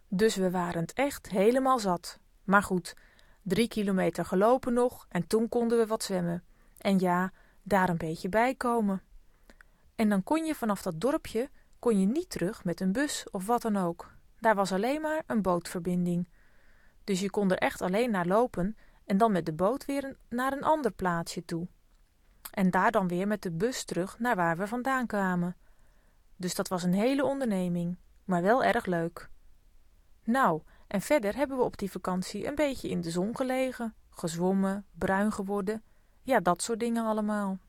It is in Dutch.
Dus we waren het echt helemaal zat. Maar goed, 3 kilometer gelopen nog en toen konden we wat zwemmen. En ja, daar een beetje bij komen. En dan kon je vanaf dat dorpje niet terug met een bus of wat dan ook. Daar was alleen maar een bootverbinding. Dus je kon er echt alleen naar lopen en dan met de boot weer naar een ander plaatsje toe. En daar dan weer met de bus terug naar waar we vandaan kwamen. Dus dat was een hele onderneming, maar wel erg leuk. Nou, en verder hebben we op die vakantie een beetje in de zon gelegen, gezwommen, bruin geworden. Ja, dat soort dingen allemaal.